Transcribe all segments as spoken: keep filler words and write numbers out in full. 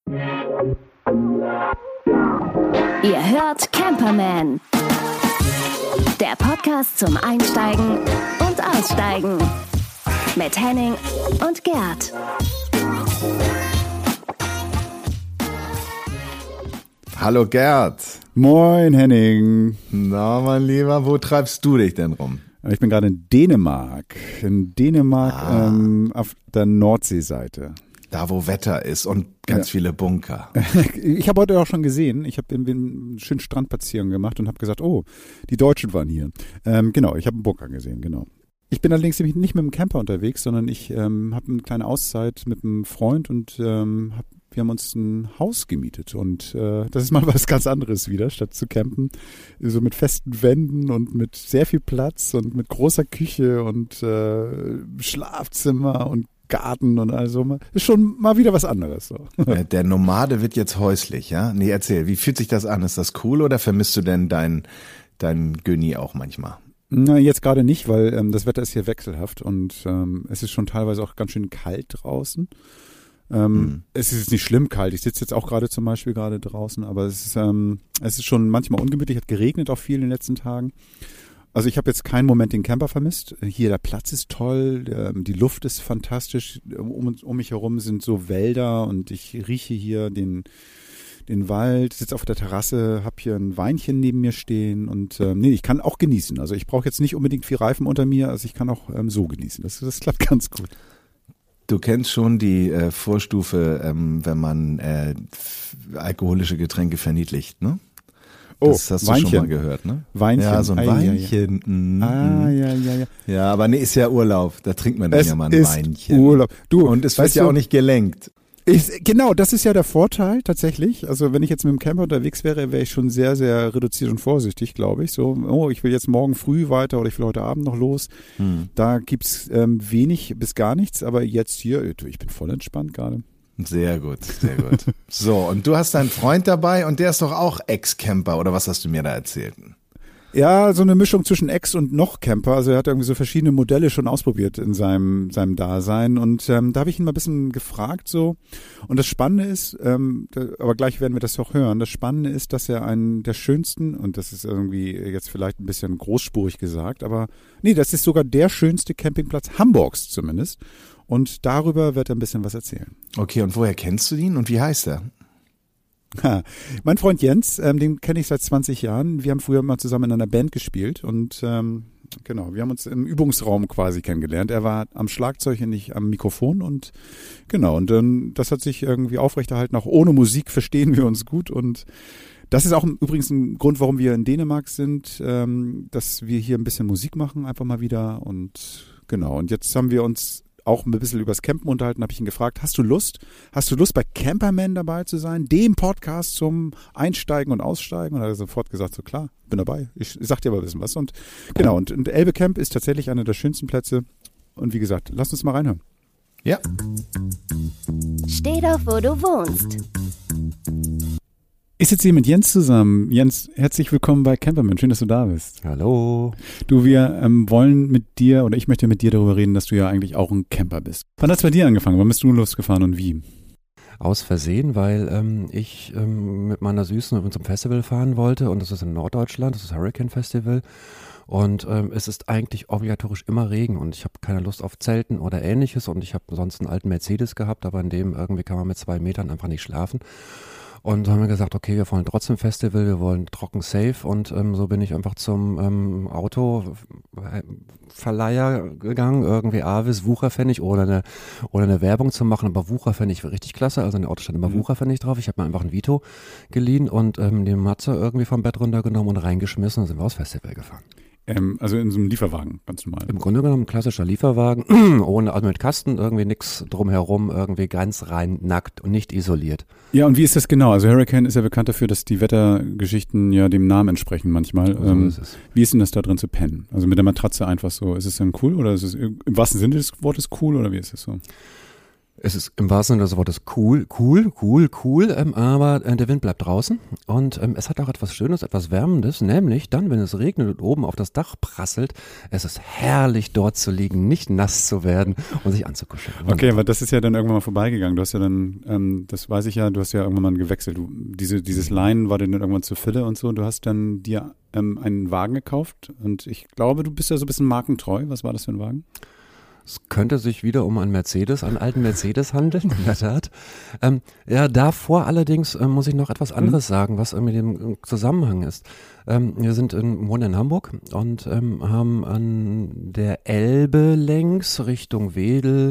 Ihr hört Camperman, der Podcast zum Einsteigen und Aussteigen mit Henning und Gerd. Hallo Gerd. Moin Henning. Na mein Lieber, wo treibst du dich denn rum? Ich bin gerade in Dänemark. In Dänemark ah. ähm, auf der Nordseeseite. Da, wo Wetter ist und ganz ja. viele Bunker. Ich habe heute auch schon gesehen, ich habe einen schönen Strandspaziergang gemacht und habe gesagt, oh, die Deutschen waren hier. Ähm, genau, ich habe einen Bunker gesehen, genau. Ich bin allerdings nicht mit dem Camper unterwegs, sondern ich ähm, habe eine kleine Auszeit mit einem Freund und ähm, hab, wir haben uns ein Haus gemietet. Und äh, das ist mal was ganz anderes wieder, statt zu campen. So mit festen Wänden und mit sehr viel Platz und mit großer Küche und äh, Schlafzimmer und Garten und also ist schon mal wieder was anderes. So. Der Nomade wird jetzt häuslich, ja? Nee, erzähl, wie fühlt sich das an? Ist das cool oder vermisst du denn dein, dein Göni auch manchmal? Na, jetzt gerade nicht, weil ähm, das Wetter ist hier wechselhaft und ähm, es ist schon teilweise auch ganz schön kalt draußen. Ähm, mhm. Es ist jetzt nicht schlimm kalt. Ich sitze jetzt auch gerade zum Beispiel gerade draußen, aber es ist, ähm, es ist schon manchmal ungemütlich. Hat geregnet auch viel in den letzten Tagen. Also ich habe jetzt keinen Moment den Camper vermisst. Hier der Platz ist toll, ähm, die Luft ist fantastisch. Um, um mich herum sind so Wälder und ich rieche hier den den Wald, sitze auf der Terrasse, habe hier ein Weinchen neben mir stehen und ähm, nee, ich kann auch genießen. Also ich brauche jetzt nicht unbedingt viel Reifen unter mir, also ich kann auch ähm, so genießen. Das, das klappt ganz gut. Du kennst schon die äh, Vorstufe, ähm, wenn man äh, alkoholische Getränke verniedlicht, ne? Oh, das hast Weinchen. du schon mal gehört, ne? Weinchen. Ja, so ein Ei, Weinchen. Ja, ja. Mm, ah, ja, ja, ja. Ja, aber nee, ist ja Urlaub. Da trinkt man dann es ja mal ein ist Weinchen. Urlaub. Du, und es wird ja du, auch nicht gelenkt. Ich, genau, das ist ja der Vorteil tatsächlich. Also wenn ich jetzt mit dem Camper unterwegs wäre, wäre ich schon sehr, sehr reduziert und vorsichtig, glaube ich. So, oh, ich will jetzt morgen früh weiter oder ich will heute Abend noch los. Hm. Da gibt's ähm, wenig bis gar nichts, aber jetzt hier, ich bin voll entspannt gerade. Sehr gut, sehr gut. So, und du hast deinen Freund dabei und der ist doch auch Ex-Camper, oder was hast du mir da erzählt? Ja, so eine Mischung zwischen Ex und noch Camper. Also er hat irgendwie so verschiedene Modelle schon ausprobiert in seinem seinem Dasein. Und ähm, da habe ich ihn mal ein bisschen gefragt so. Und das Spannende ist, ähm, da, aber gleich werden wir das auch hören, das Spannende ist, dass er einen der schönsten, und das ist irgendwie jetzt vielleicht ein bisschen großspurig gesagt, aber nee, das ist sogar der schönste Campingplatz Hamburgs zumindest. Und darüber wird er ein bisschen was erzählen. Okay, und woher kennst du ihn und wie heißt er? Ha, mein Freund Jens, ähm, den kenne ich seit zwanzig Jahren. Wir haben früher mal zusammen in einer Band gespielt und ähm, genau, wir haben uns im Übungsraum quasi kennengelernt. Er war am Schlagzeug und ich am Mikrofon und genau, und ähm, das hat sich irgendwie aufrechterhalten. Auch ohne Musik verstehen wir uns gut und das ist auch übrigens ein Grund, warum wir in Dänemark sind, ähm, dass wir hier ein bisschen Musik machen, einfach mal wieder und genau. Und jetzt haben wir uns auch ein bisschen übers Campen unterhalten, habe ich ihn gefragt, hast du Lust? Hast du Lust, bei Camperman dabei zu sein? Dem Podcast zum Einsteigen und Aussteigen? Und er hat sofort gesagt, so klar, bin dabei. Ich sag dir aber ein bisschen was. Und genau, und, und Elbe Camp ist tatsächlich einer der schönsten Plätze. Und wie gesagt, lass uns mal reinhören. Ja. Steh doch, wo du wohnst. Ich sitze hier mit Jens zusammen. Jens, herzlich willkommen bei Camperman. Schön, dass du da bist. Hallo. Du, wir ähm, wollen mit dir, oder ich möchte mit dir darüber reden, dass du ja eigentlich auch ein Camper bist. Wann hat es bei dir angefangen? Wann bist du losgefahren und wie? Aus Versehen, weil ähm, ich ähm, mit meiner Süßen zum Festival fahren wollte und das ist in Norddeutschland, das ist das Hurricane Festival und ähm, es ist eigentlich obligatorisch immer Regen und ich habe keine Lust auf Zelten oder ähnliches und ich habe sonst einen alten Mercedes gehabt, aber in dem irgendwie kann man mit zwei Metern einfach nicht schlafen. Und so haben wir gesagt, okay, wir wollen trotzdem Festival, wir wollen trocken safe und ähm, so bin ich einfach zum ähm, Autoverleiher gegangen, irgendwie Avis, Wucherpfennig oder eine, oder eine Werbung zu machen, aber Wucherpfennig war richtig klasse, also in der Auto stand immer mhm. Wucherpfennig drauf, ich habe mir einfach ein Vito geliehen und ähm, den Matze irgendwie vom Bett runtergenommen und reingeschmissen und sind wir aufs Festival gefahren. Ähm, also in so einem Lieferwagen, ganz normal. Im Grunde genommen ein klassischer Lieferwagen, ohne, also mit Kasten, irgendwie nichts drumherum, irgendwie ganz rein, nackt und nicht isoliert. Ja, und wie ist das genau? Also Hurricane ist ja bekannt dafür, dass die Wettergeschichten ja dem Namen entsprechen manchmal. So ähm, ist es. Wie ist denn das da drin zu pennen? Also mit der Matratze einfach so, ist es dann cool oder ist es im wahrsten Sinne des Wortes cool oder wie ist es so? Es ist im wahrsten Sinne des Wortes cool, cool, cool, cool, ähm, aber äh, der Wind bleibt draußen und ähm, es hat auch etwas Schönes, etwas Wärmendes, nämlich dann, wenn es regnet und oben auf das Dach prasselt, es ist herrlich dort zu liegen, nicht nass zu werden und sich anzukuscheln. Okay, aber das ist ja dann irgendwann mal vorbeigegangen. Du hast ja dann, ähm, das weiß ich ja, du hast ja irgendwann mal gewechselt. Du, diese, dieses Leinen war dann irgendwann zu Fülle und so. Du hast dann dir ähm, einen Wagen gekauft und ich glaube, du bist ja so ein bisschen markentreu. Was war das für ein Wagen? Es könnte sich wieder um einen Mercedes, einen alten Mercedes handeln, in der Tat. Ähm, ja, davor allerdings äh, muss ich noch etwas anderes sagen, was äh, mit dem Zusammenhang ist. Ähm, wir sind in, wohnen in Hamburg und ähm, haben an der Elbe längs Richtung Wedel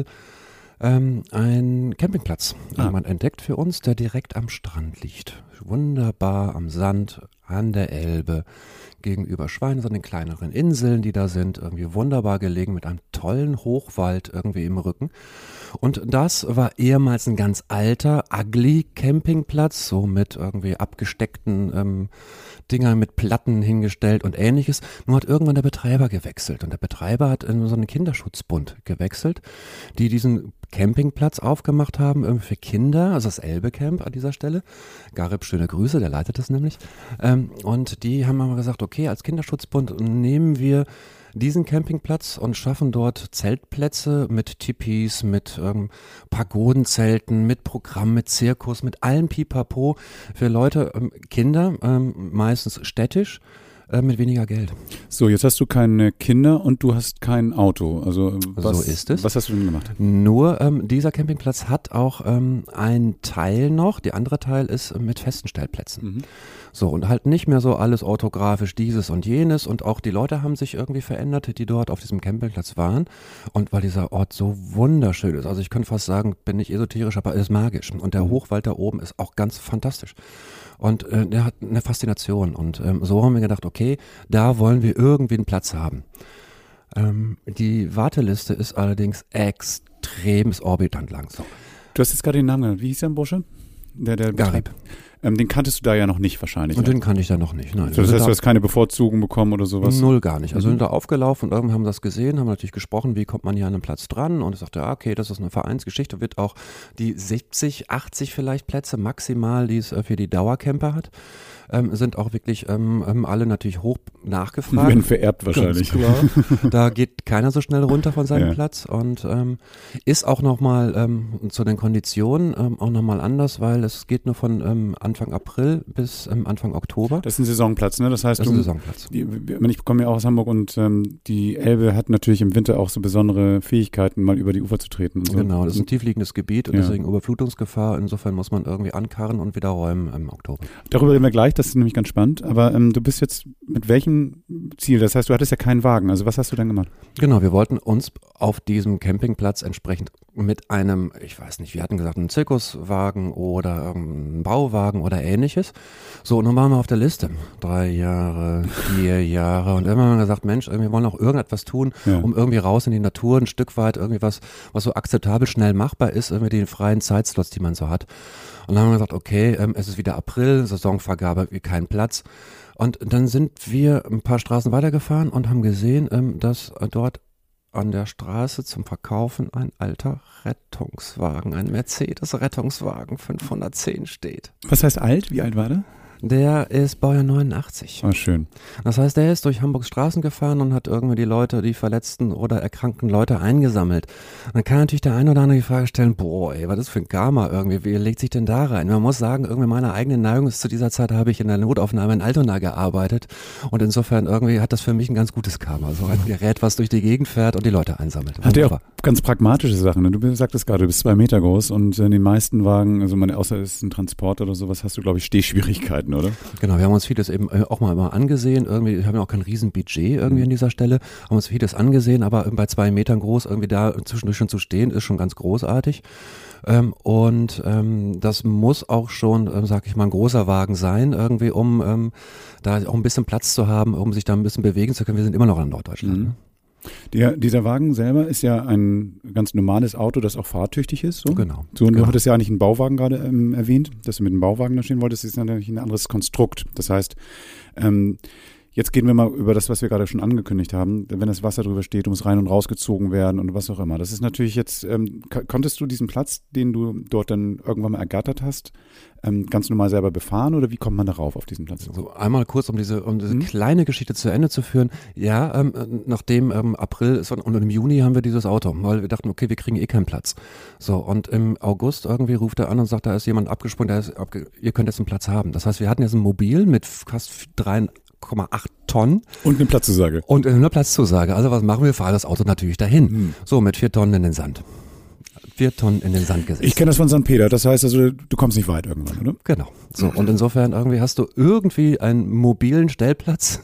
ähm, einen Campingplatz Ah. jemand entdeckt für uns, der direkt am Strand liegt. Wunderbar am Sand, an der Elbe. Gegenüber Schweines an den kleineren Inseln, die da sind, irgendwie wunderbar gelegen mit einem tollen Hochwald irgendwie im Rücken. Und das war ehemals ein ganz alter, ugly Campingplatz, so mit irgendwie abgesteckten ähm, Dingern mit Platten hingestellt und ähnliches. Nur hat irgendwann der Betreiber gewechselt und der Betreiber hat in so einen Kinderschutzbund gewechselt, die diesen Campingplatz aufgemacht haben irgendwie für Kinder, also das Elbe Camp an dieser Stelle. Garib, schöne Grüße, der leitet das nämlich. Ähm, und die haben aber gesagt, okay, als Kinderschutzbund nehmen wir diesen Campingplatz und schaffen dort Zeltplätze mit Tipis, mit ähm, Pagodenzelten, mit Programm, mit Zirkus, mit allem Pipapo für Leute, ähm, Kinder, ähm, meistens städtisch, äh, mit weniger Geld. So, jetzt hast du keine Kinder und du hast kein Auto. Also was, So ist es. Was hast du denn gemacht? Nur ähm, dieser Campingplatz hat auch ähm, einen Teil noch, der andere Teil ist mit festen Stellplätzen. Mhm. So, und halt nicht mehr so alles orthografisch dieses und jenes und auch die Leute haben sich irgendwie verändert, die dort auf diesem Campingplatz waren und weil dieser Ort so wunderschön ist, also ich könnte fast sagen, bin nicht esoterisch, aber er ist magisch und der Hochwald da oben ist auch ganz fantastisch und äh, der hat eine Faszination und ähm, so haben wir gedacht, okay, da wollen wir irgendwie einen Platz haben. Ähm, die Warteliste ist allerdings extrem orbitant lang. So. Du hast jetzt gerade den Namen genannt. Wie hieß der Bursche? Der, der Garib. Ähm, den kanntest du da ja noch nicht wahrscheinlich. Und ne? den kannte ich da noch nicht. Nein. So, das heißt, du hast keine Bevorzugung bekommen oder sowas? Null gar nicht. Also Mhm. sind da aufgelaufen und irgendwann haben das gesehen, haben natürlich gesprochen, wie kommt man hier an einen Platz dran und ich sagte, ja, okay, das ist eine Vereinsgeschichte, wird auch die siebzig, achtzig vielleicht Plätze maximal, die es äh, für die Dauercamper hat, ähm, sind auch wirklich ähm, ähm, alle natürlich hoch nachgefragt. Werden vererbt wahrscheinlich. Ganz klar. Da geht keiner so schnell runter von seinem Ja. Platz und ähm, ist auch nochmal ähm, zu den Konditionen ähm, auch nochmal anders, weil es geht nur von ähm, Anfang April bis ähm, Anfang Oktober. Das ist ein Saisonplatz, ne? Das heißt, Das ist du, ein Saisonplatz. die, ich komme ja auch aus Hamburg und ähm, die Elbe hat natürlich im Winter auch so besondere Fähigkeiten, mal über die Ufer zu treten. Und so. Genau, das ist ein tiefliegendes Gebiet und Ja. deswegen Überflutungsgefahr. Insofern muss man irgendwie ankarren und wieder räumen im Oktober. Darüber reden wir gleich, das ist nämlich ganz spannend. Aber ähm, du bist jetzt mit welchem Ziel? Das heißt, du hattest ja keinen Wagen. Also was hast du dann gemacht? Genau, wir wollten uns auf diesem Campingplatz entsprechend mit einem, ich weiß nicht, wir hatten gesagt, einen Zirkuswagen oder einen Bauwagen oder ähnliches. So, und nun waren wir auf der Liste. Drei Jahre, vier Jahre und irgendwann haben wir gesagt, Mensch, wir wollen auch irgendetwas tun, Ja. um irgendwie raus in die Natur, ein Stück weit irgendwie was, was so akzeptabel schnell machbar ist, irgendwie die freien Zeitslots, die man so hat. Und dann haben wir gesagt, okay, ähm, es ist wieder April, Saisonvergabe, wie kein Platz. Und dann sind wir ein paar Straßen weitergefahren und haben gesehen, ähm, dass äh, dort an der Straße zum Verkaufen ein alter Rettungswagen, ein Mercedes-Rettungswagen fünfhundertzehn steht. Was heißt alt? Wie alt war der? Der ist Baujahr neunundachtzig. Oh, schön. Das heißt, der ist durch Hamburgs Straßen gefahren und hat irgendwie die Leute, die verletzten oder erkrankten Leute eingesammelt. Und dann kann natürlich der eine oder andere die Frage stellen, boah, ey, was ist das für ein Karma irgendwie, wie legt sich denn da rein? Man muss sagen, irgendwie meine eigene Neigung ist, zu dieser Zeit habe ich in der Notaufnahme in Altona gearbeitet und insofern irgendwie hat das für mich ein ganz gutes Karma. So ein Gerät, was durch die Gegend fährt und die Leute einsammelt. Hat er auch Wunderbar. ganz pragmatische Sachen. Ne? Du sagtest gerade, du bist zwei Meter groß und in den meisten Wagen, also meine, außer es ist ein Transport oder sowas, hast du, glaube ich, Stehschwierigkeiten, oder? Genau, wir haben uns vieles eben auch mal, mal angesehen. Irgendwie, wir haben ja auch kein Riesenbudget irgendwie an dieser Stelle, haben uns vieles angesehen, aber bei zwei Metern groß irgendwie da zwischendurch schon zu stehen, ist schon ganz großartig. Ähm, und ähm, das muss auch schon, ähm, sag ich mal, ein großer Wagen sein, irgendwie, um ähm, da auch ein bisschen Platz zu haben, um sich da ein bisschen bewegen zu können. Wir sind immer noch in Norddeutschland. Mhm. Ne? Der, dieser Wagen selber ist ja ein ganz normales Auto, das auch fahrtüchtig ist. So, Genau. so und genau. du hattest ja eigentlich einen Bauwagen gerade ähm, erwähnt, dass du mit einem Bauwagen da stehen wolltest. Das ist natürlich ein anderes Konstrukt. Das heißt, ähm, Jetzt gehen wir mal über das, was wir gerade schon angekündigt haben. Wenn das Wasser drüber steht, muss rein und rausgezogen werden und was auch immer. Das ist natürlich jetzt, ähm, konntest du diesen Platz, den du dort dann irgendwann mal ergattert hast, ähm, ganz normal selber befahren oder wie kommt man darauf auf diesen Platz? So, einmal kurz, um diese, um diese Mhm. kleine Geschichte zu Ende zu führen. Ja, ähm, nachdem ähm, April ist und, und im Juni haben wir dieses Auto, weil wir dachten, okay, wir kriegen eh keinen Platz. So, und im August irgendwie ruft er an und sagt, da ist jemand abgesprungen, der ist abge- ihr könnt jetzt einen Platz haben. Das heißt, wir hatten jetzt ein Mobil mit fast drei Komma acht Tonnen. Und eine Platzzusage. Und eine Platzzusage. Also was machen wir? Fahren das Auto natürlich dahin. Hm. So, mit vier Tonnen in den Sand. Vier Tonnen in den Sand gesetzt. Ich kenne das von Sankt Peter, das heißt also, du kommst nicht weit irgendwann, oder? Genau. So, und insofern irgendwie hast du irgendwie einen mobilen Stellplatz.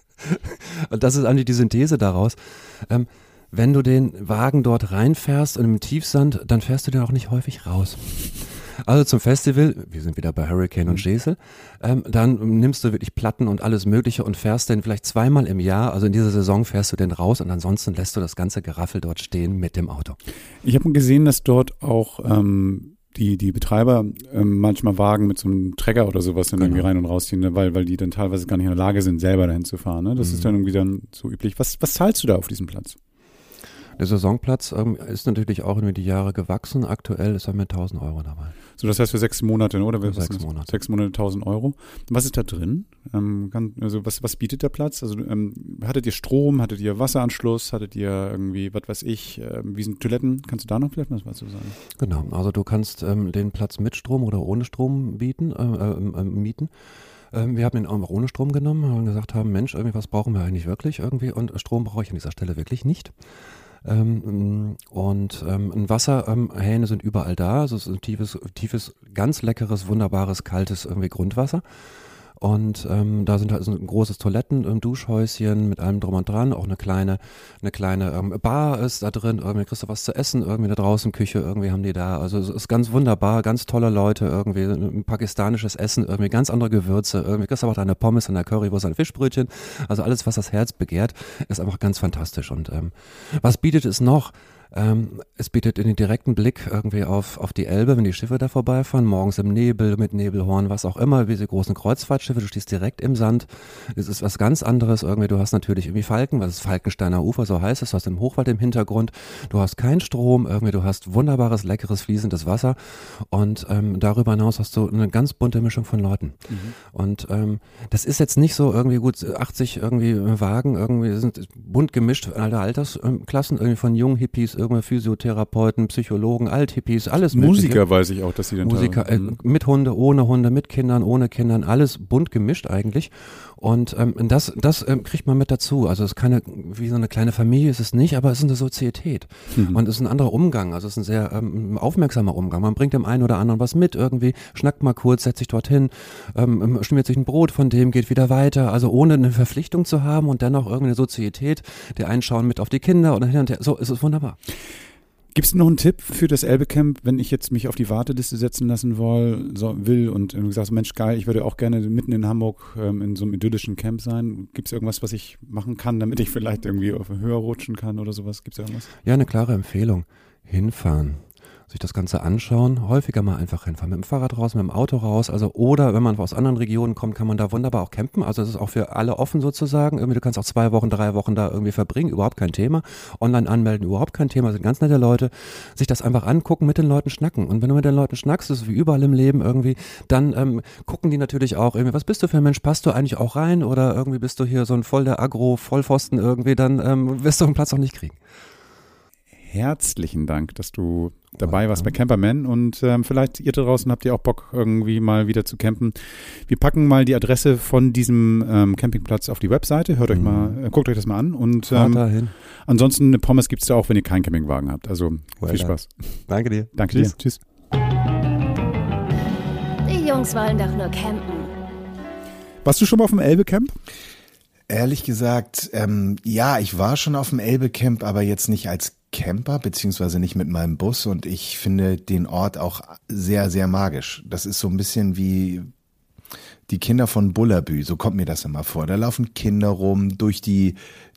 Und das ist eigentlich die Synthese daraus. Ähm, wenn du den Wagen dort reinfährst und im Tiefsand, dann fährst du den auch nicht häufig raus. Also zum Festival, wir sind wieder bei Hurricane und Gesel, ähm, dann nimmst du wirklich Platten und alles Mögliche und fährst den vielleicht zweimal im Jahr, also in dieser Saison fährst du den raus und ansonsten lässt du das ganze Geraffel dort stehen mit dem Auto. Ich habe gesehen, dass dort auch ähm, die, die Betreiber ähm, manchmal Wagen mit so einem Trecker oder sowas dann Genau. irgendwie rein und rausziehen, ne? weil, weil die dann teilweise gar nicht in der Lage sind, selber dahin zu fahren. Ne? Das Mhm. ist dann irgendwie dann so üblich. Was, was zahlst du da auf diesem Platz? Der Saisonplatz ähm, ist natürlich auch über die Jahre gewachsen. Aktuell ist er mit tausend Euro dabei. So, das heißt für sechs Monate, oder? Für Was sechs sind das? Monate. Sechs Monate, tausend Euro. Was ist da drin? Ähm, kann, also was, was bietet der Platz? Also ähm, hattet ihr Strom, hattet ihr Wasseranschluss, hattet ihr irgendwie, was weiß ich, äh, wie sind Toiletten? Kannst du da noch vielleicht was dazu sagen? Genau, also du kannst ähm, den Platz mit Strom oder ohne Strom bieten, äh, äh, äh, mieten. Ähm, wir haben ihn auch ohne Strom genommen, weil wir gesagt haben, Mensch, irgendwie was brauchen wir eigentlich wirklich irgendwie und Strom brauche ich an dieser Stelle wirklich nicht. Ähm, und ähm, ein Wasserhähne sind überall da, also es ist ein tiefes, tiefes, ganz leckeres, wunderbares, kaltes irgendwie Grundwasser. Und ähm, da sind halt so ein großes Toiletten, ein Duschhäuschen mit allem drum und dran, auch eine kleine, eine kleine ähm, Bar ist da drin, irgendwie kriegst du was zu essen, irgendwie da draußen Küche, irgendwie haben die da. Also es ist ganz wunderbar, ganz tolle Leute, irgendwie ein pakistanisches Essen, irgendwie ganz andere Gewürze, irgendwie kriegst du auch deine Pommes, eine Currywurst, ein Fischbrötchen. Also alles, was das Herz begehrt, ist einfach ganz fantastisch. Und ähm, was bietet es noch? Ähm, es bietet den direkten Blick irgendwie auf, auf die Elbe, wenn die Schiffe da vorbeifahren, morgens im Nebel, mit Nebelhorn, was auch immer, wie diese großen Kreuzfahrtschiffe, du stehst direkt im Sand, es ist was ganz anderes, irgendwie, du hast natürlich irgendwie Falken, was ist Falkensteiner Ufer, so heißt es, du hast den Hochwald im Hintergrund, du hast keinen Strom, irgendwie, du hast wunderbares, leckeres, fließendes Wasser und ähm, darüber hinaus hast du eine ganz bunte Mischung von Leuten. Mhm. Und ähm, das ist jetzt nicht so irgendwie gut, achtzig irgendwie Wagen, irgendwie sind bunt gemischt, alle Altersklassen, irgendwie von jungen Hippies, irgendwie Physiotherapeuten, Psychologen, Althippies, alles Musiker mögliche. weiß ich auch, dass sie dann Musiker, äh, mit Hunde, ohne Hunde, mit Kindern, ohne Kindern, alles bunt gemischt eigentlich. Und ähm, das, das ähm, kriegt man mit dazu. Also es ist keine, wie so eine kleine Familie ist es nicht, aber es ist eine Sozietät. Mhm. Und es ist ein anderer Umgang. Also es ist ein sehr ähm, aufmerksamer Umgang. Man bringt dem einen oder anderen was mit irgendwie, schnackt mal kurz, setzt sich dorthin, ähm, schmiert sich ein Brot von dem, geht wieder weiter. Also ohne eine Verpflichtung zu haben und dennoch irgendeine Sozietät. Die einen schauen mit auf die Kinder und hin und her. So, es ist wunderbar. Gibt es noch einen Tipp für das Elbe-Camp, wenn ich jetzt mich auf die Warteliste setzen lassen will, so, will und du sagst, Mensch, geil, ich würde auch gerne mitten in Hamburg ähm, in so einem idyllischen Camp sein. Gibt es irgendwas, was ich machen kann, damit ich vielleicht irgendwie auf höher rutschen kann oder sowas? Gibt es irgendwas? Ja, eine klare Empfehlung. Hinfahren. Sich das Ganze anschauen, häufiger mal einfach hinfahren, mit dem Fahrrad raus, mit dem Auto raus, also oder wenn man aus anderen Regionen kommt, kann man da wunderbar auch campen, also es ist auch für alle offen sozusagen, irgendwie du kannst auch zwei Wochen, drei Wochen da irgendwie verbringen, überhaupt kein Thema, online anmelden, überhaupt kein Thema, sind ganz nette Leute, sich das einfach angucken, mit den Leuten schnacken und wenn du mit den Leuten schnackst, das ist wie überall im Leben irgendwie, dann ähm, gucken die natürlich auch irgendwie, was bist du für ein Mensch, passt du eigentlich auch rein oder irgendwie bist du hier so ein voll der Agro-Vollpfosten irgendwie, dann ähm, wirst du den Platz auch nicht kriegen. Herzlichen Dank, dass du dabei warst bei Camperman und ähm, vielleicht ihr da draußen habt ihr auch Bock irgendwie mal wieder zu campen. Wir packen mal die Adresse von diesem ähm, Campingplatz auf die Webseite, hört euch mal, äh, guckt euch das mal an und ähm, ansonsten eine Pommes gibt's da auch, wenn ihr keinen Campingwagen habt. Also well viel Spaß. Danke dir. Danke Tschüss. dir. Tschüss. Die Jungs wollen doch nur campen. Warst du schon mal auf dem Elbe-Camp? Ehrlich gesagt, ähm, ja, ich war schon auf dem Elbe-Camp, aber jetzt nicht als Camper, beziehungsweise nicht mit meinem Bus und ich finde den Ort auch sehr, sehr magisch. Das ist so ein bisschen wie die Kinder von Bullabü, so kommt mir das immer vor. Da laufen Kinder rum durch die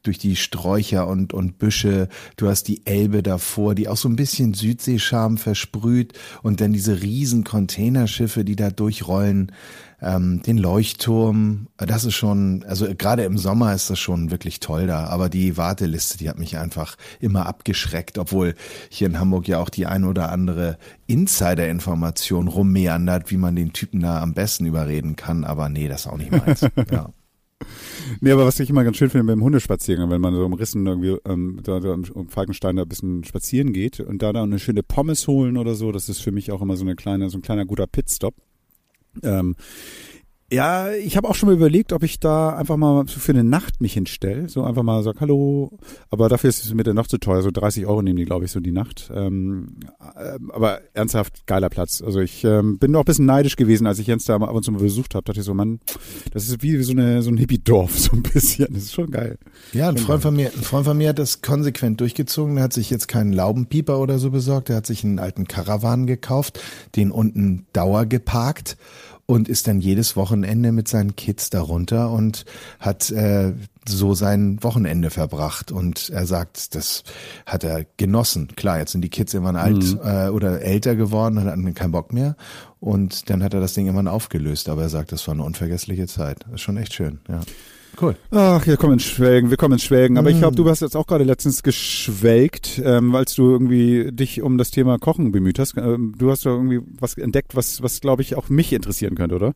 durch die Sträucher und, und Büsche. Du hast die Elbe davor, die auch so ein bisschen Südseescham versprüht und dann diese riesen Containerschiffe, die da durchrollen, ähm, den Leuchtturm. Das ist schon, also gerade im Sommer ist das schon wirklich toll da. Aber die Warteliste, die hat mich einfach immer abgeschreckt, obwohl hier in Hamburg ja auch die ein oder andere Insider-Information rummeandert, wie man den Typen da am besten überreden kann. Aber nee, das ist auch nicht meins. Ja. Nee, aber was ich immer ganz schön finde beim Hundespaziergang, wenn man so im Rissen irgendwie ähm, da, da um Falkenstein da ein bisschen spazieren geht und da dann eine schöne Pommes holen oder so, das ist für mich auch immer so eine kleine, so ein kleiner guter Pitstop. Ähm, ja, ich habe auch schon mal überlegt, ob ich da einfach mal für eine Nacht mich hinstelle, so einfach mal sag hallo, aber dafür ist es mir dann noch zu teuer, so dreißig Euro nehmen die, glaube ich, so die Nacht. Ähm, äh, aber ernsthaft geiler Platz. Also ich ähm, bin auch ein bisschen neidisch gewesen, als ich Jens da ab und zu mal besucht habe, dachte ich so, Mann, das ist wie so eine so ein Hippie-Dorf so ein bisschen. Das ist schon geil. Ja, ein Freund von mir, ein Freund von mir hat das konsequent durchgezogen. Der hat sich jetzt keinen Laubenpieper oder so besorgt. Der hat sich einen alten Caravan gekauft, den unten Dauer geparkt. Und ist dann jedes Wochenende mit seinen Kids darunter und hat äh, so sein Wochenende verbracht. Und er sagt, das hat er genossen. Klar, jetzt sind die Kids irgendwann alt Mhm. äh, oder älter geworden und hatten keinen Bock mehr. Und dann hat er das Ding irgendwann aufgelöst. Aber er sagt, das war eine unvergessliche Zeit. Das ist schon echt schön, ja. Cool. Ach, wir kommen ins Schwelgen, wir kommen ins Schwelgen. Aber ich glaube, du hast jetzt auch gerade letztens geschwelgt, ähm, als du irgendwie dich um das Thema Kochen bemüht hast. Ähm, du hast da irgendwie was entdeckt, was, was glaube ich, auch mich interessieren könnte, oder?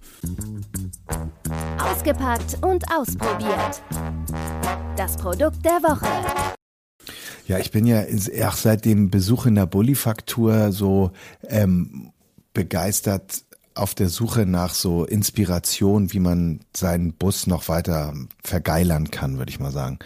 Ausgepackt und ausprobiert. Das Produkt der Woche. Ja, ich bin ja auch seit dem Besuch in der Bullifaktur so ähm, begeistert auf der Suche nach so Inspiration, wie man seinen Bus noch weiter vergeilern kann, würde ich mal sagen.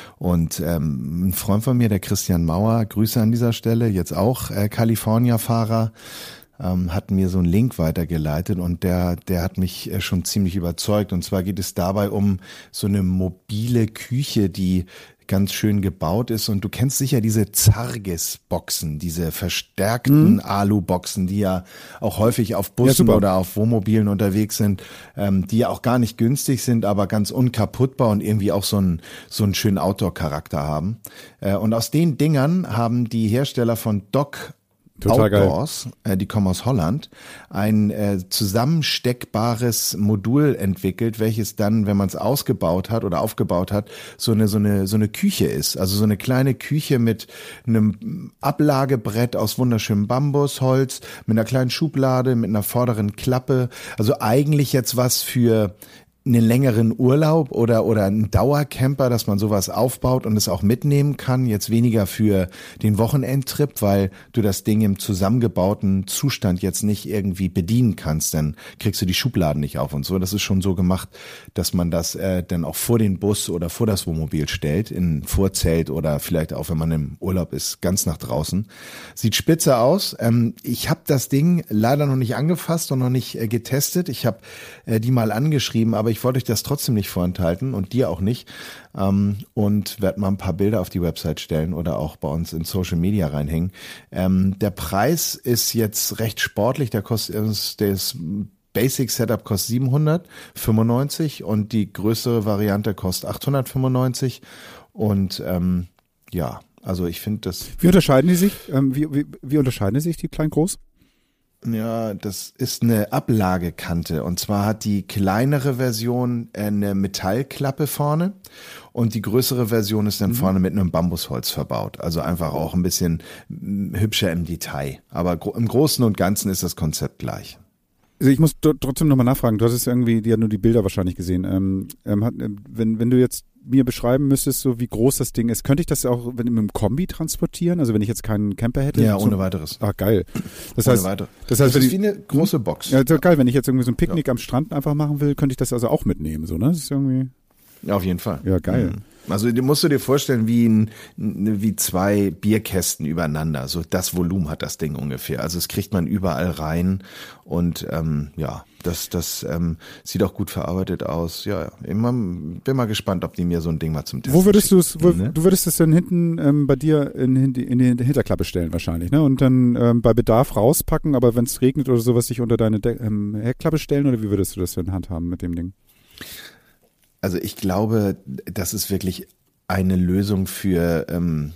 Und ähm, ein Freund von mir, der Christian Mauer, Grüße an dieser Stelle, jetzt auch äh, California-Fahrer, ähm, hat mir so einen Link weitergeleitet und der, der hat mich äh, schon ziemlich überzeugt. Und zwar geht es dabei um so eine mobile Küche, die ganz schön gebaut ist und du kennst sicher diese Zargis-Boxen, diese verstärkten mhm. Alu-Boxen, die ja auch häufig auf Bussen ja, oder auf Wohnmobilen unterwegs sind, ähm, die ja auch gar nicht günstig sind, aber ganz unkaputtbar und irgendwie auch so einen so einen schönen Outdoor-Charakter haben. Äh, und aus den Dingern haben die Hersteller von Doc Total Outdoors, äh, die kommen aus Holland, ein äh, zusammensteckbares Modul entwickelt, welches dann, wenn man es ausgebaut hat oder aufgebaut hat, so eine so eine so eine Küche ist. Also so eine kleine Küche mit einem Ablagebrett aus wunderschönem Bambusholz, mit einer kleinen Schublade, mit einer vorderen Klappe. Also eigentlich jetzt was für einen längeren Urlaub oder oder einen Dauercamper, dass man sowas aufbaut und es auch mitnehmen kann, jetzt weniger für den Wochenendtrip, weil du das Ding im zusammengebauten Zustand jetzt nicht irgendwie bedienen kannst, dann kriegst du die Schubladen nicht auf und so. Das ist schon so gemacht, dass man das äh, dann auch vor den Bus oder vor das Wohnmobil stellt, in ein Vorzelt oder vielleicht auch, wenn man im Urlaub ist, ganz nach draußen. Sieht spitze aus. Ähm, ich habe das Ding leider noch nicht angefasst und noch nicht äh, getestet. Ich habe äh, die mal angeschrieben, aber ich Ich wollte euch das trotzdem nicht vorenthalten und dir auch nicht ähm, und werde mal ein paar Bilder auf die Website stellen oder auch bei uns in Social Media reinhängen. Ähm, der Preis ist jetzt recht sportlich, der kostet, der ist Basic Setup kostet siebenhundertfünfundneunzig und die größere Variante kostet achthundertfünfundneunzig und ähm, ja, also ich finde das... Wie unterscheiden die sich? Ähm, wie, wie, wie unterscheiden sich die klein-groß? Ja, das ist eine Ablagekante und zwar hat die kleinere Version eine Metallklappe vorne und die größere Version ist dann mhm. vorne mit einem Bambusholz verbaut. Also einfach auch ein bisschen hübscher im Detail. Aber im Großen und Ganzen ist das Konzept gleich. Also ich muss trotzdem nochmal nachfragen, du hast es irgendwie, die hat nur die Bilder wahrscheinlich gesehen. Ähm, ähm, hat, wenn, wenn du jetzt mir beschreiben müsstest, so wie groß das Ding ist, könnte ich das auch wenn, mit einem Kombi transportieren? Also wenn ich jetzt keinen Camper hätte? Ja, so, ohne weiteres. Ah, geil. Das ohne heißt, weiter. Das, heißt, das ist ich, wie eine große Box. Ja, geil, wenn ich jetzt irgendwie so ein Picknick ja. am Strand einfach machen will, könnte ich das also auch mitnehmen, so, ne? Das ist irgendwie... Ja, auf jeden Fall. Ja, geil. Mhm. Also die musst du dir vorstellen wie ein, wie zwei Bierkästen übereinander. So das Volumen hat das Ding ungefähr. Also es kriegt man überall rein und ähm, ja, das das ähm, sieht auch gut verarbeitet aus. Ja, immer bin mal gespannt, ob die mir so ein Ding mal zum Testen Wo würdest du es? Ne? Du würdest es dann hinten ähm, bei dir in, in, die, in die Hinterklappe stellen wahrscheinlich, ne? Und dann ähm, bei Bedarf rauspacken, aber wenn es regnet oder sowas, dich unter deine De- ähm, Heckklappe stellen oder wie würdest du das denn handhaben mit dem Ding? Also ich glaube, das ist wirklich eine Lösung für ähm,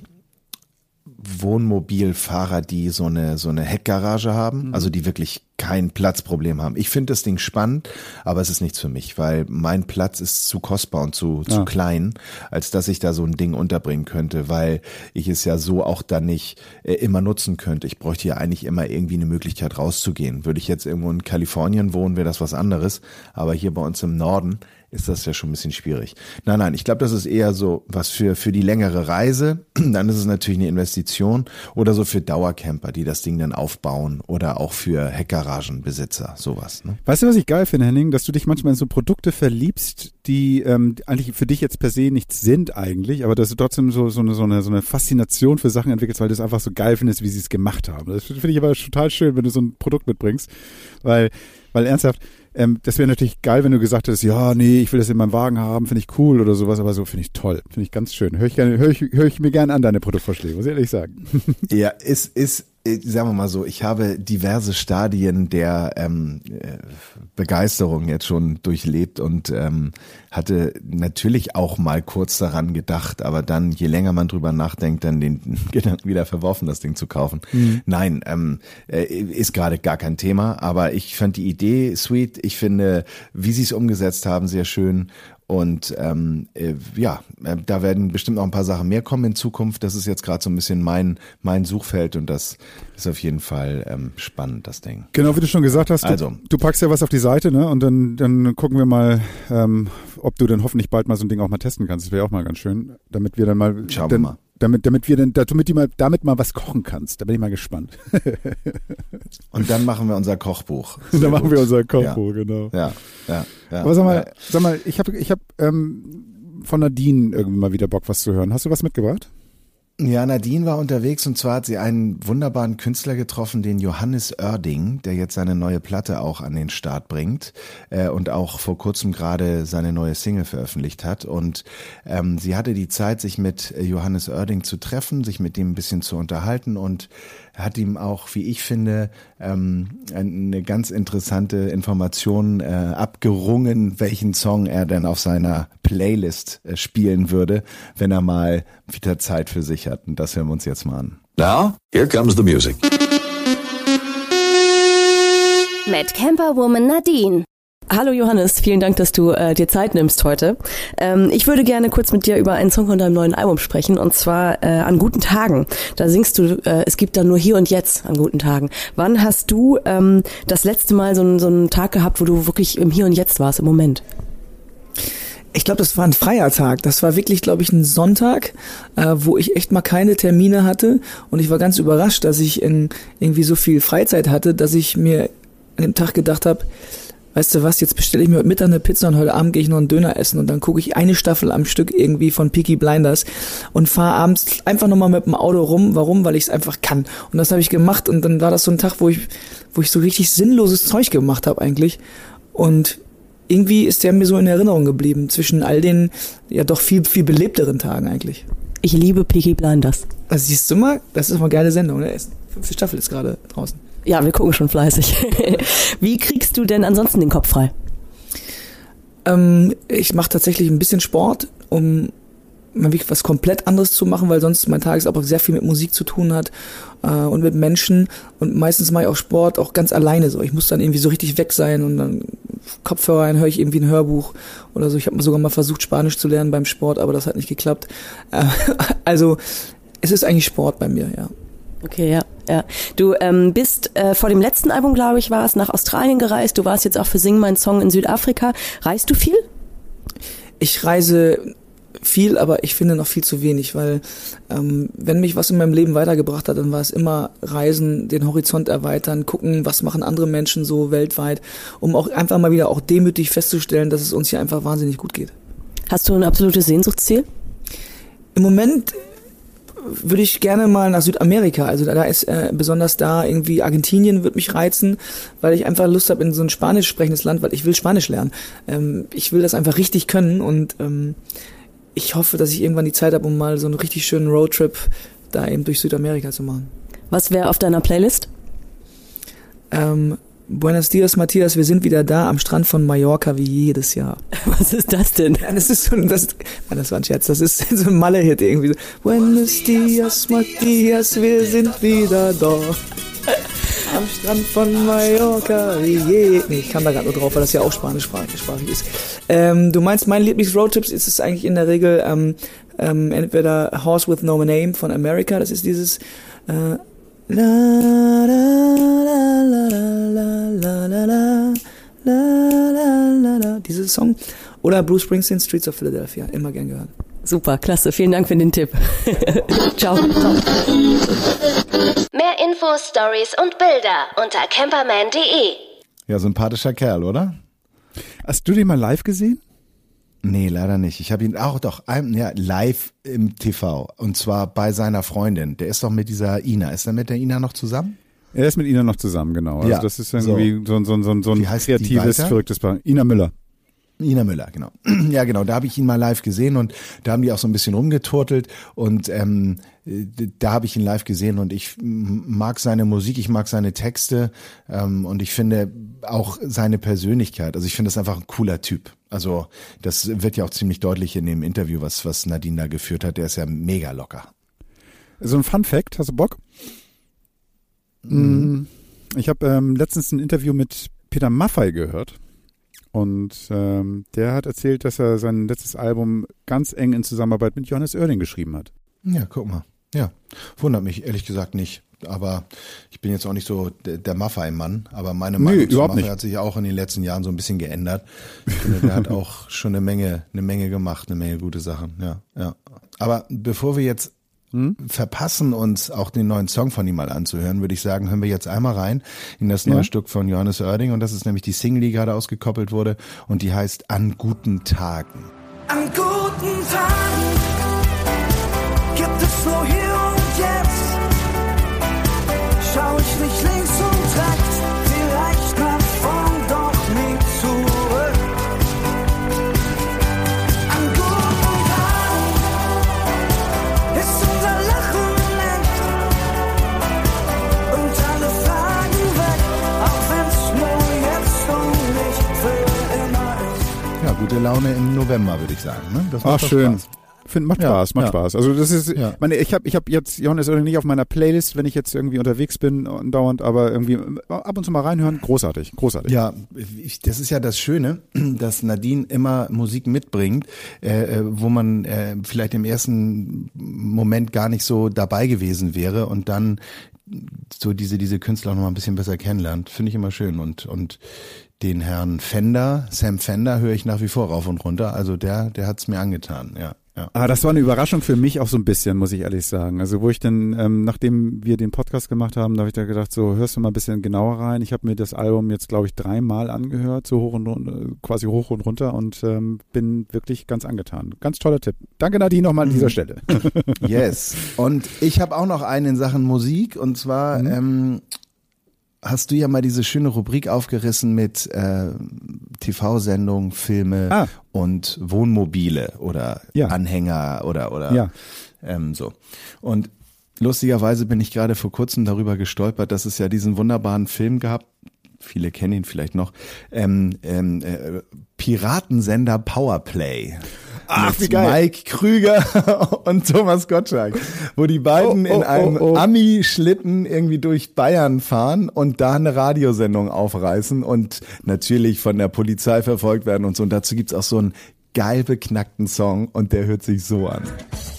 Wohnmobilfahrer, die so eine so eine Heckgarage haben, mhm. also die wirklich kein Platzproblem haben. Ich finde das Ding spannend, aber es ist nichts für mich, weil mein Platz ist zu kostbar und zu, ja. zu klein, als dass ich da so ein Ding unterbringen könnte, weil ich es ja so auch dann nicht äh, immer nutzen könnte. Ich bräuchte ja eigentlich immer irgendwie eine Möglichkeit rauszugehen. Würde ich jetzt irgendwo in Kalifornien wohnen, wäre das was anderes, aber hier bei uns im Norden ist das ja schon ein bisschen schwierig. Nein, nein, ich glaube, das ist eher so was für für die längere Reise. Dann ist es natürlich eine Investition oder so für Dauercamper, die das Ding dann aufbauen oder auch für Heckgaragenbesitzer, sowas. Ne? Weißt du, was ich geil finde, Henning? Dass du dich manchmal in so Produkte verliebst, die ähm, eigentlich für dich jetzt per se nichts sind eigentlich, aber dass du trotzdem so so eine so eine so eine Faszination für Sachen entwickelst, weil du es einfach so geil findest, wie sie es gemacht haben. Das finde ich aber total schön, wenn du so ein Produkt mitbringst, weil weil ernsthaft, Ähm, das wäre natürlich geil, wenn du gesagt hättest, ja, nee, ich will das in meinem Wagen haben, finde ich cool oder sowas, aber so finde ich toll, finde ich ganz schön. Höre ich, gerne, hör ich, hör ich mir gerne an, deine Produktvorschläge, muss ich ehrlich sagen. Ja, ist, ist, sagen wir mal so, ich habe diverse Stadien der ähm, Begeisterung jetzt schon durchlebt und ähm, hatte natürlich auch mal kurz daran gedacht, aber dann, je länger man drüber nachdenkt, dann den Gedanken wieder verworfen, das Ding zu kaufen. Mhm. Nein, ähm, ist gerade gar kein Thema, aber ich fand die Idee sweet. Ich finde, wie sie es umgesetzt haben, sehr schön. Und ähm, äh, ja, äh, da werden bestimmt noch ein paar Sachen mehr kommen in Zukunft. Das ist jetzt gerade so ein bisschen mein mein Suchfeld und das ist auf jeden Fall ähm, spannend, das Ding. Genau, wie du schon gesagt hast, du, also, du packst ja was auf die Seite, ne? Und dann dann gucken wir mal, ähm, ob du dann hoffentlich bald mal so ein Ding auch mal testen kannst. Das wäre auch mal ganz schön, damit wir dann mal, schauen dann, wir mal. damit damit wir dann damit die mal damit mal was kochen kannst. Da bin ich mal gespannt. Und dann machen wir unser Kochbuch. Dann machen gut. wir unser Kochbuch, ja. genau. Ja, ja, ja. Aber sag mal, sag mal, ich habe ich habe ähm, von Nadine irgendwie mal wieder Bock, was zu hören. Hast du was mitgebracht? Ja, Nadine war unterwegs und zwar hat sie einen wunderbaren Künstler getroffen, den Johannes Oerding, der jetzt seine neue Platte auch an den Start bringt äh, und auch vor kurzem gerade seine neue Single veröffentlicht hat. Und ähm, sie hatte die Zeit, sich mit Johannes Oerding zu treffen, sich mit dem ein bisschen zu unterhalten und hat ihm auch, wie ich finde, ähm, eine ganz interessante Information äh, abgerungen, welchen Song er denn auf seiner Playlist äh, spielen würde, wenn er mal wieder Zeit für sich hat. Und das hören wir uns jetzt mal an. Now, here comes the music. Mit Camperwoman Nadine. Hallo Johannes, vielen Dank, dass du äh, dir Zeit nimmst heute. Ähm, ich würde gerne kurz mit dir über einen Song von deinem neuen Album sprechen, und zwar äh, An guten Tagen. Da singst du, äh, es gibt dann nur Hier und Jetzt an guten Tagen. Wann hast du ähm, das letzte Mal so, so einen Tag gehabt, wo du wirklich im Hier und Jetzt warst, im Moment? Ich glaube, das war ein freier Tag. Das war wirklich, glaube ich, ein Sonntag, äh, wo ich echt mal keine Termine hatte. Und ich war ganz überrascht, dass ich in, irgendwie so viel Freizeit hatte, dass ich mir an dem Tag gedacht habe, weißt du was, jetzt bestelle ich mir heute Mittag eine Pizza und heute Abend gehe ich noch einen Döner essen und dann gucke ich eine Staffel am Stück irgendwie von Peaky Blinders und fahre abends einfach nochmal mit dem Auto rum. Warum? Weil ich es einfach kann. Und das habe ich gemacht und dann war das so ein Tag, wo ich wo ich so richtig sinnloses Zeug gemacht habe eigentlich. Und irgendwie ist der mir so in Erinnerung geblieben zwischen all den ja doch viel, viel belebteren Tagen eigentlich. Ich liebe Peaky Blinders. Das siehst du mal, das ist mal eine geile Sendung. Ne? Fünfte Staffel ist gerade draußen. Ja, wir gucken schon fleißig. Wie kriegst du denn ansonsten den Kopf frei? Ähm, ich mache tatsächlich ein bisschen Sport, um mal wirklich was komplett anderes zu machen, weil sonst mein Tagesablauf sehr viel mit Musik zu tun hat äh, und mit Menschen. Und meistens mache ich auch Sport auch ganz alleine so. Ich muss dann irgendwie so richtig weg sein und dann Kopfhörer rein, höre ich irgendwie ein Hörbuch oder so. Ich habe sogar mal versucht, Spanisch zu lernen beim Sport, aber das hat nicht geklappt. Äh, also es ist eigentlich Sport bei mir, ja. Okay, ja, ja. Du ähm, bist äh, vor dem letzten Album, glaube ich, warst nach Australien gereist. Du warst jetzt auch für Sing mein Song in Südafrika. Reist du viel? Ich reise viel, aber ich finde noch viel zu wenig, weil ähm, wenn mich was in meinem Leben weitergebracht hat, dann war es immer Reisen, den Horizont erweitern, gucken, was machen andere Menschen so weltweit, um auch einfach mal wieder auch demütig festzustellen, dass es uns hier einfach wahnsinnig gut geht. Hast du ein absolutes Sehnsuchtsziel? Im Moment würde ich gerne mal nach Südamerika, also da ist äh, besonders da irgendwie Argentinien wird mich reizen, weil ich einfach Lust habe in so ein spanisch sprechendes Land, weil ich will Spanisch lernen. Ähm, ich will das einfach richtig können und ähm, ich hoffe, dass ich irgendwann die Zeit habe, um mal so einen richtig schönen Roadtrip da eben durch Südamerika zu machen. Was wäre auf deiner Playlist? Ähm, Buenos Dias, Matthias, wir sind wieder da am Strand von Mallorca wie jedes Jahr. Was ist das denn? Ja, das ist so ein, das, Mann, das war ein Scherz, das ist so ein Malle-Hit irgendwie. So, Buenos Dias, Matthias, wir sind wieder da. Am Strand von Mallorca, wie je. Nee, ich kam da gerade nur drauf, weil das ja auch spanischsprachig ist. Ähm, du meinst, mein Lieblings-Roadtrips ist es eigentlich in der Regel ähm, ähm, entweder Horse with No Name von America, das ist dieses äh, La la la la la la la la la la la dieses Song oder Bruce Springsteen Streets of Philadelphia, immer gern gehört. Super, klasse, vielen Dank für den Tipp. Ciao. Ciao. Mehr Infos, Stories und Bilder unter camperman punkt de. Ja, sympathischer Kerl, oder? Hast du den mal live gesehen? Nee, leider nicht. Ich habe ihn auch doch ein, ja, live im T V. Und zwar bei seiner Freundin. Der ist doch mit dieser Ina. Ist er mit der Ina noch zusammen? Er ist mit Ina noch zusammen, genau. Also ja, das ist irgendwie so, so, so, so ein kreatives, verrücktes Paar. Ina Müller. Ina Müller, genau. Ja, genau, da habe ich ihn mal live gesehen und da haben die auch so ein bisschen rumgeturtelt und ähm, da habe ich ihn live gesehen und ich mag seine Musik, ich mag seine Texte ähm, und ich finde auch seine Persönlichkeit. Also ich finde das einfach ein cooler Typ. Also das wird ja auch ziemlich deutlich in dem Interview, was was Nadine da geführt hat. Der ist ja mega locker. So ein Fun Fact, hast du Bock? Mhm. Ich habe ähm, letztens ein Interview mit Peter Maffay gehört. Und ähm, der hat erzählt, dass er sein letztes Album ganz eng in Zusammenarbeit mit Johannes Oerding geschrieben hat. Ja, guck mal. Ja, wundert mich ehrlich gesagt nicht. Aber ich bin jetzt auch nicht so der, der Maffay-Mann. Aber meine Meinung zu Maffay hat sich auch in den letzten Jahren so ein bisschen geändert. Ich finde, der hat auch schon eine Menge, eine Menge gemacht, eine Menge gute Sachen. Ja, ja. Aber bevor wir jetzt Hm? verpassen, uns auch den neuen Song von ihm mal anzuhören, würde ich sagen, hören wir jetzt einmal rein in das neue ja. Stück von Johannes Oerding und das ist nämlich die Single, die gerade ausgekoppelt wurde und die heißt An guten Tagen. An guten Tagen gibt es nur hier und jetzt. Schau ich nicht links und rechts, vielleicht nach vorn, doch nie zurück. An guten Tagen ist unser Lachen echt und alle Fragen weg, auch wenn's nur jetzt und nicht für immer ist. Ja, gute Laune im November, würde ich sagen. Ne? Das macht Ach, schön. Spaß. Find, macht ja, Spaß, macht ja. Spaß. Also das ist, ja. meine, ich habe ich hab jetzt Johannes Oerding nicht auf meiner Playlist, wenn ich jetzt irgendwie unterwegs bin und dauernd, aber irgendwie ab und zu mal reinhören, großartig, großartig. Ja, ich, das ist ja das Schöne, dass Nadine immer Musik mitbringt, äh, wo man äh, vielleicht im ersten Moment gar nicht so dabei gewesen wäre und dann so diese diese Künstler noch mal ein bisschen besser kennenlernt. Finde ich immer schön und und den Herrn Fender, Sam Fender, höre ich nach wie vor rauf und runter. Also der, der hat's mir angetan, ja. Ja. Ah, das war eine Überraschung für mich auch so ein bisschen, muss ich ehrlich sagen. Also wo ich dann, ähm, nachdem wir den Podcast gemacht haben, da habe ich da gedacht, so hörst du mal ein bisschen genauer rein. Ich habe mir das Album jetzt, glaube ich, dreimal angehört, so hoch und runter, quasi hoch und runter und ähm, bin wirklich ganz angetan. Ganz toller Tipp. Danke Nadine nochmal an dieser Stelle. Yes. Und ich habe auch noch einen in Sachen Musik und zwar mhm. ähm, hast du ja mal diese schöne Rubrik aufgerissen mit äh, T V-Sendungen, Filme ah. und Wohnmobile oder ja. Anhänger oder oder ja. ähm, so. Und lustigerweise bin ich gerade vor kurzem darüber gestolpert, dass es ja diesen wunderbaren Film gab, viele kennen ihn vielleicht noch, ähm, ähm, äh, Piratensender Powerplay. Ach, wie geil. Mike Krüger und Thomas Gottschalk, wo die beiden oh, oh, in einem oh, oh. Ami-Schlitten irgendwie durch Bayern fahren und da eine Radiosendung aufreißen und natürlich von der Polizei verfolgt werden und so. Und dazu gibt's auch so einen geil beknackten Song und der hört sich so an.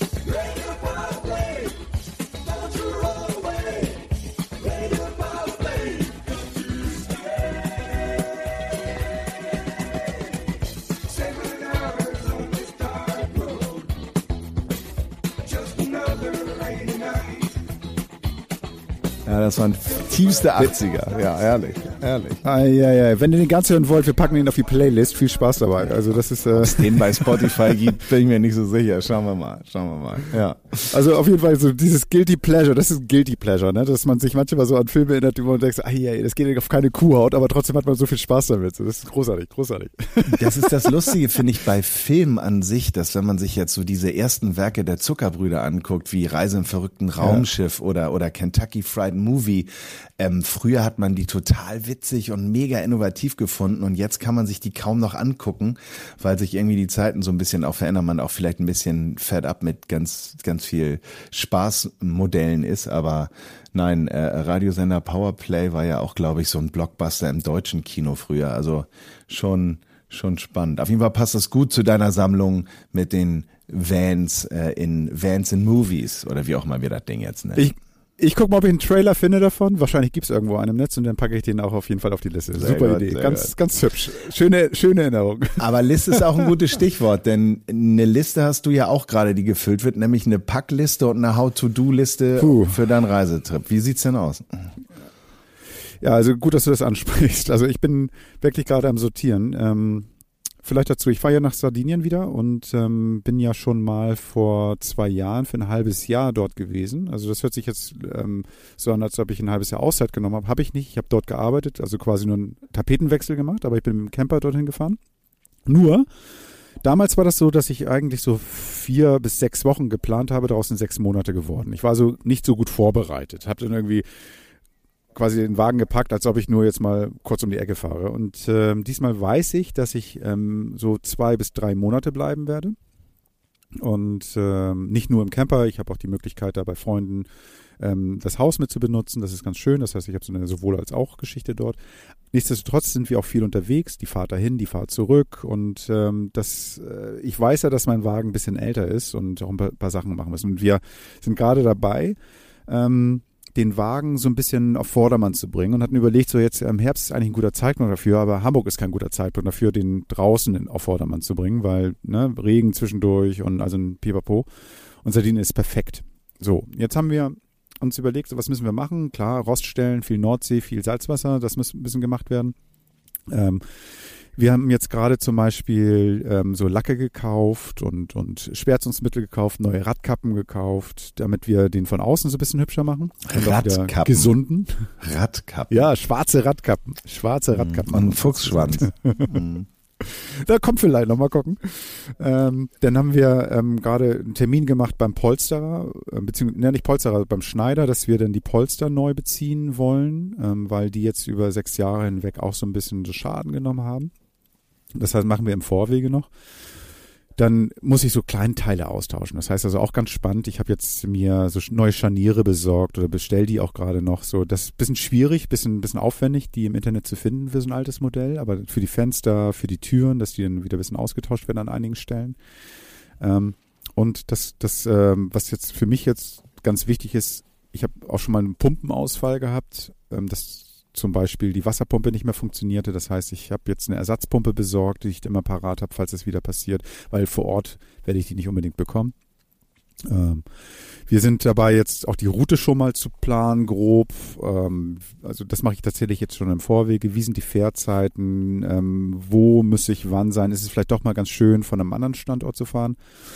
Ja, das waren tiefste achtziger. Ja, ehrlich, ehrlich. Ah, ja, ja. Wenn ihr den ganz hören wollt, wir packen ihn auf die Playlist. Viel Spaß dabei. Also das ist. Äh Ob es den bei Spotify gibt, bin ich mir nicht so sicher. Schauen wir mal, schauen wir mal. Ja. Also auf jeden Fall so dieses Guilty Pleasure. Das ist Guilty Pleasure, ne? Dass man sich manchmal so an Filme erinnert, wo man denkt, ah, ja, das geht auf keine Kuhhaut, aber trotzdem hat man so viel Spaß damit. Das ist großartig, großartig. Das ist das Lustige, finde ich, bei Filmen an sich, dass wenn man sich jetzt so diese ersten Werke der Zuckerbrüder anguckt, wie Reise im verrückten Raumschiff ja. oder oder Kentucky Fried Movie, ähm, früher hat man die total witzig und mega innovativ gefunden und jetzt kann man sich die kaum noch angucken, weil sich irgendwie die Zeiten so ein bisschen auch verändern, man auch vielleicht ein bisschen fed up mit ganz, ganz viel Spaßmodellen ist, aber nein, äh, Radiosender Powerplay war ja auch, glaube ich, so ein Blockbuster im deutschen Kino früher, also schon, schon spannend. Auf jeden Fall passt das gut zu deiner Sammlung mit den Vans äh, in Vans in Movies oder wie auch immer wir das Ding jetzt nennen. Ich Ich gucke mal, ob ich einen Trailer finde davon. Wahrscheinlich gibt's irgendwo einen im Netz und dann packe ich den auch auf jeden Fall auf die Liste. Sehr Super gut, Idee. sehr Ganz, gut. ganz hübsch. Schöne, schöne Erinnerung. Aber Liste ist auch ein gutes Stichwort, denn eine Liste hast du ja auch gerade, die gefüllt wird, nämlich eine Packliste und eine How-to-Do-Liste Puh. für deinen Reisetrip. Wie sieht's denn aus? Ja, also gut, dass du das ansprichst. Also ich bin wirklich gerade am Sortieren. Ähm, Vielleicht dazu, ich fahre ja nach Sardinien wieder und ähm, bin ja schon mal vor zwei Jahren für ein halbes Jahr dort gewesen. Also das hört sich jetzt ähm, so an, als ob ich ein halbes Jahr Auszeit genommen habe. Habe ich nicht. Ich habe dort gearbeitet, also quasi nur einen Tapetenwechsel gemacht, aber ich bin mit dem Camper dorthin gefahren. Nur, damals war das so, dass ich eigentlich so vier bis sechs Wochen geplant habe, daraus sind sechs Monate geworden. Ich war also nicht so gut vorbereitet, habe dann irgendwie quasi den Wagen gepackt, als ob ich nur jetzt mal kurz um die Ecke fahre. Und ähm, diesmal weiß ich, dass ich ähm, so zwei bis drei Monate bleiben werde. Und ähm, nicht nur im Camper, ich habe auch die Möglichkeit, da bei Freunden ähm, das Haus mit zu benutzen. Das ist ganz schön. Das heißt, ich habe so eine sowohl als auch Geschichte dort. Nichtsdestotrotz sind wir auch viel unterwegs. Die Fahrt dahin, die Fahrt zurück. Und ähm, das, äh, ich weiß ja, dass mein Wagen ein bisschen älter ist und auch ein paar, paar Sachen machen müssen. Und wir sind gerade dabei, ähm, den Wagen so ein bisschen auf Vordermann zu bringen und hatten überlegt, so jetzt im Herbst ist eigentlich ein guter Zeitpunkt dafür, aber Hamburg ist kein guter Zeitpunkt dafür, den draußen auf Vordermann zu bringen, weil ne, Regen zwischendurch und also ein Pipapo. Und Sardinien ist perfekt. So, jetzt haben wir uns überlegt, so was müssen wir machen? Klar, Roststellen, viel Nordsee, viel Salzwasser, das muss ein bisschen gemacht werden. Ähm, Wir haben jetzt gerade zum Beispiel ähm, so Lacke gekauft und, und Schwärzungsmittel gekauft, neue Radkappen gekauft, damit wir den von außen so ein bisschen hübscher machen. Und auch wieder Radkappen? Gesunden. Radkappen. Ja, schwarze Radkappen. Schwarze Radkappen. Und ein Fuchsschwanz. Da kommt vielleicht noch mal gucken. Ähm, dann haben wir ähm, gerade einen Termin gemacht beim Polsterer, äh, beziehungsweise ne, nicht Polsterer, beim Schneider, dass wir dann die Polster neu beziehen wollen, ähm, weil die jetzt über sechs Jahre hinweg auch so ein bisschen so Schaden genommen haben. Das heißt, machen wir im Vorwege noch. Dann muss ich so Kleinteile austauschen. Das heißt also auch ganz spannend. Ich habe jetzt mir so neue Scharniere besorgt oder bestell die auch gerade noch. So, das ist ein bisschen schwierig, bisschen, bisschen aufwendig, die im Internet zu finden für so ein altes Modell. Aber für die Fenster, für die Türen, dass die dann wieder ein bisschen ausgetauscht werden an einigen Stellen. Ähm, und das, das, ähm, was jetzt für mich jetzt ganz wichtig ist, ich habe auch schon mal einen Pumpenausfall gehabt, ähm, das zum Beispiel die Wasserpumpe nicht mehr funktionierte. Das heißt, ich habe jetzt eine Ersatzpumpe besorgt, die ich immer parat habe, falls es wieder passiert, weil vor Ort werde ich die nicht unbedingt bekommen. Ähm, wir sind dabei, jetzt auch die Route schon mal zu planen, grob. Ähm, also das mache ich tatsächlich jetzt schon im Vorwege. Wie sind die Fährzeiten? Ähm, wo muss ich wann sein? Ist es vielleicht doch mal ganz schön, von einem anderen Standort zu fahren?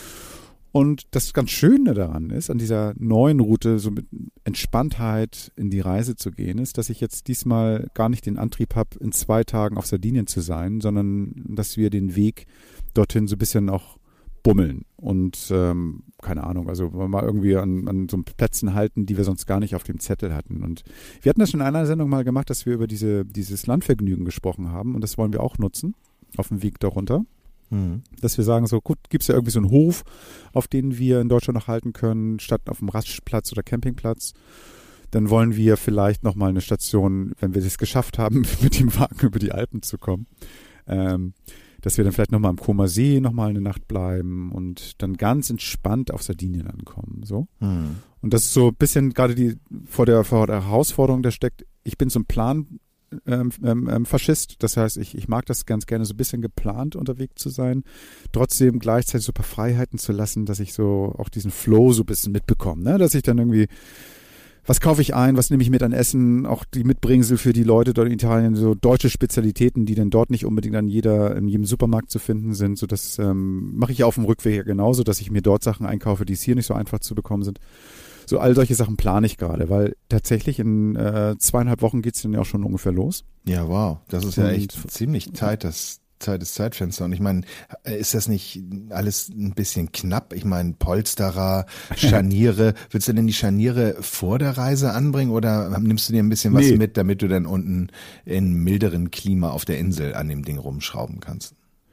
Und das ganz Schöne daran ist, an dieser neuen Route so mit Entspanntheit in die Reise zu gehen, ist, dass ich jetzt diesmal gar nicht den Antrieb habe, in zwei Tagen auf Sardinien zu sein, sondern dass wir den Weg dorthin so ein bisschen auch bummeln und ähm, keine Ahnung, also mal irgendwie an, an so Plätzen halten, die wir sonst gar nicht auf dem Zettel hatten. Und wir hatten das schon in einer Sendung mal gemacht, dass wir über diese dieses Landvergnügen gesprochen haben und das wollen wir auch nutzen auf dem Weg darunter. Mhm. Dass wir sagen, so gut, gibt es ja irgendwie so einen Hof, auf den wir in Deutschland noch halten können, statt auf einem Rastplatz oder Campingplatz. Dann wollen wir vielleicht nochmal eine Station, wenn wir das geschafft haben, mit dem Wagen über die Alpen zu kommen, ähm, dass wir dann vielleicht nochmal am Comer See nochmal eine Nacht bleiben und dann ganz entspannt auf Sardinien ankommen. So. Mhm. Und das ist so ein bisschen gerade die vor der, vor der Herausforderung, der steckt, ich bin zum Plan Ähm, ähm, Faschist, das heißt, ich, ich mag das ganz gerne so ein bisschen geplant unterwegs zu sein, trotzdem gleichzeitig so ein paar Freiheiten zu lassen, dass ich so auch diesen Flow so ein bisschen mitbekomme, ne? Dass ich dann irgendwie, was kaufe ich ein, was nehme ich mit an Essen, auch die Mitbringsel für die Leute dort in Italien, so deutsche Spezialitäten, die dann dort nicht unbedingt an jeder, in jedem Supermarkt zu finden sind, so das ähm, mache ich auf dem Rückweg ja genauso, dass ich mir dort Sachen einkaufe, die es hier nicht so einfach zu bekommen sind. So all solche Sachen plane ich gerade, weil tatsächlich in äh, zweieinhalb Wochen geht's dann ja auch schon ungefähr los. Ja, wow. Das ist Und, ja echt ziemlich tight, das zweites Zeitfenster. Und ich meine, ist das nicht alles ein bisschen knapp? Ich meine, Polsterer, Scharniere. Willst du denn die Scharniere vor der Reise anbringen oder nimmst du dir ein bisschen was Nee. mit, damit du dann unten in milderen Klima auf der Insel an dem Ding rumschrauben kannst?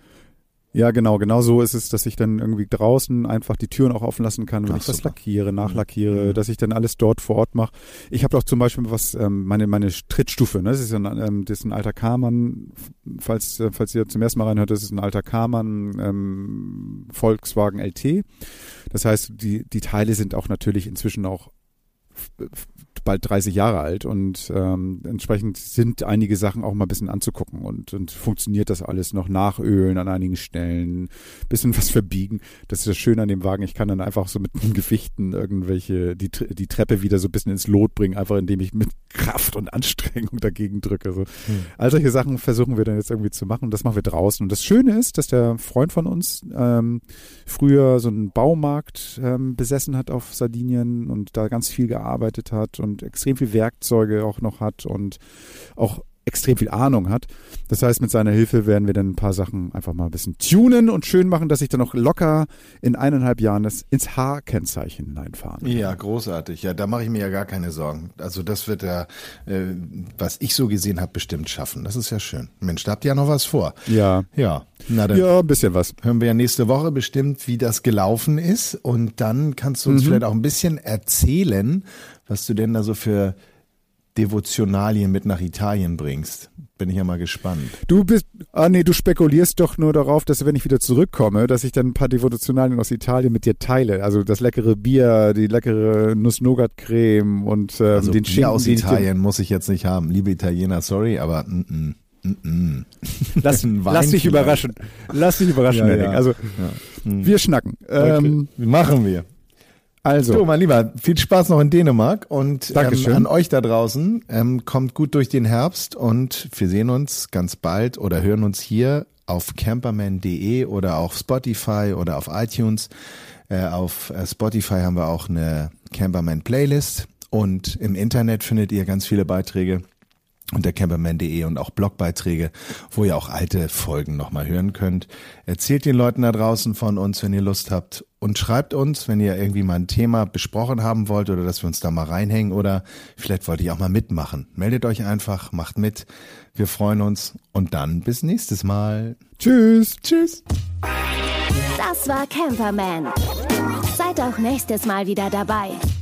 Ja, genau, genau so ist es, dass ich dann irgendwie draußen einfach die Türen auch offen lassen kann, wenn Ach, ich was super. lackiere, nachlackiere, Mhm. dass ich dann alles dort vor Ort mache. Ich habe auch zum Beispiel was, ähm, meine meine Trittstufe, ne? Das ist ein, ähm, das ist ein alter Karmann, falls äh, falls ihr zum ersten Mal reinhört, das ist ein alter Karmann ähm, Volkswagen L T. Das heißt, die die Teile sind auch natürlich inzwischen auch f- f- bald dreißig Jahre alt und ähm, entsprechend sind einige Sachen auch mal ein bisschen anzugucken und, und funktioniert das alles noch, nachölen an einigen Stellen, bisschen was verbiegen. Das ist das Schöne an dem Wagen, ich kann dann einfach so mit den Gewichten irgendwelche, die, Tre- die Treppe wieder so ein bisschen ins Lot bringen, einfach indem ich mit Kraft und Anstrengung dagegen drücke. So. Hm. All solche Sachen versuchen wir dann jetzt irgendwie zu machen und das machen wir draußen. Und das Schöne ist, dass der Freund von uns ähm, früher so einen Baumarkt ähm, besessen hat auf Sardinien und da ganz viel gearbeitet hat und extrem viel Werkzeuge auch noch hat und auch extrem viel Ahnung hat. Das heißt, mit seiner Hilfe werden wir dann ein paar Sachen einfach mal ein bisschen tunen und schön machen, dass ich dann noch locker in eineinhalb Jahren das ins H-Kennzeichen hineinfahren kann. Ja, großartig. Ja, da mache ich mir ja gar keine Sorgen. Also das wird er, äh, was ich so gesehen habe, bestimmt schaffen. Das ist ja schön. Mensch, da habt ihr ja noch was vor. Ja. Ja, na dann Ja, ein bisschen was. hören wir ja nächste Woche bestimmt, wie das gelaufen ist. Und dann kannst du uns Mhm. vielleicht auch ein bisschen erzählen, was du denn da so für Devotionalien mit nach Italien bringst. Bin ich ja mal gespannt. Du bist, ah nee, du spekulierst doch nur darauf, dass wenn ich wieder zurückkomme, dass ich dann ein paar Devotionalien aus Italien mit dir teile. Also das leckere Bier, die leckere Nuss-Nougat-Creme und ähm, Also den Bier Schinken, aus den ich dir- Italien muss ich jetzt nicht haben. Liebe Italiener, sorry, aber mm, mm, mm, mm. Lass, Ein Wein lass dich vielleicht. überraschen. Lass dich überraschen, Ja, Henning. ja. Also Ja. Hm. wir schnacken. Ähm, Okay. Machen wir. also, So, mein Lieber, viel Spaß noch in Dänemark und ähm, Dankeschön. an euch da draußen. Ähm, kommt gut durch den Herbst und wir sehen uns ganz bald oder hören uns hier auf camperman punkt de oder auf Spotify oder auf iTunes. Äh, auf äh, Spotify haben wir auch eine Camperman Playlist und im Internet findet ihr ganz viele Beiträge unter camperman punkt de und auch Blogbeiträge, wo ihr auch alte Folgen nochmal hören könnt. Erzählt den Leuten da draußen von uns, wenn ihr Lust habt und schreibt uns, wenn ihr irgendwie mal ein Thema besprochen haben wollt oder dass wir uns da mal reinhängen oder vielleicht wollt ihr auch mal mitmachen. Meldet euch einfach, macht mit. Wir freuen uns und dann bis nächstes Mal. tschüss. Tschüss. Das war Camperman. Seid auch nächstes Mal wieder dabei.